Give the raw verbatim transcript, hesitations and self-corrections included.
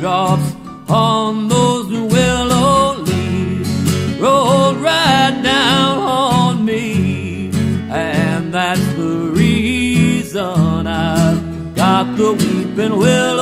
raindrops on those willow leaves rolled right down on me, and that's the reason I've got the weeping willow